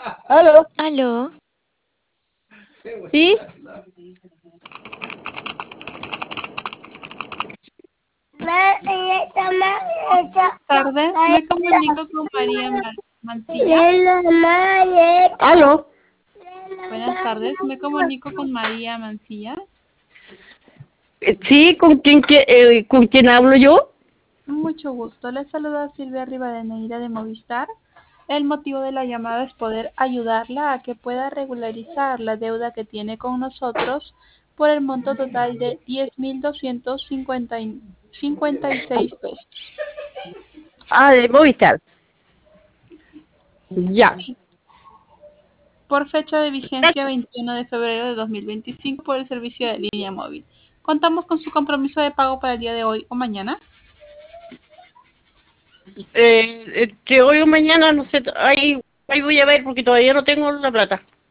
¿Aló? Aló, ¿Sí? Tardes, me comunico con María Mancilla. ¿Aló? Buenas tardes, me comunico con María Mancilla. ¿Sí? ¿Con quién hablo yo? Mucho gusto, les saluda Silvia Rivadeneira de Movistar. El motivo de la llamada es poder ayudarla a que pueda regularizar la deuda que tiene con nosotros por el monto total de 10.256 pesos. Ah, de Movistar. Ya. Sí, por fecha de vigencia 21 de febrero de 2025 por el servicio de línea móvil. Contamos con su compromiso de pago para el día de hoy o mañana. Entre hoy o mañana, no sé, ahí voy a ver porque todavía no tengo la plata.